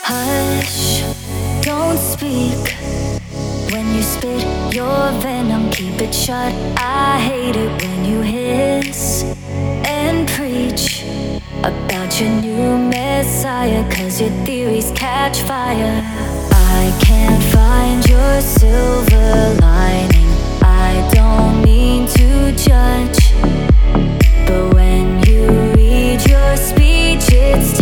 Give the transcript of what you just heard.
Hush, don't speak. When you spit your venom, keep it shut. I hate it when you hiss and preach about your new messiah, 'cause your theories catch fire. I can't find your silver lining. I don't mean to judge, but when you read your speech, it's